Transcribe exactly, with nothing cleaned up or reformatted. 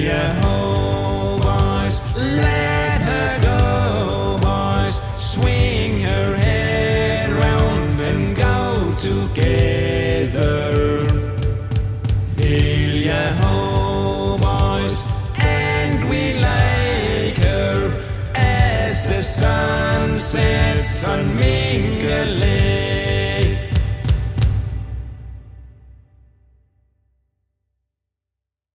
ho, boys, let her go, boys, swing her head round and go together. Hilja ho, boys, and we like her as the sun sets on Mingle Lake.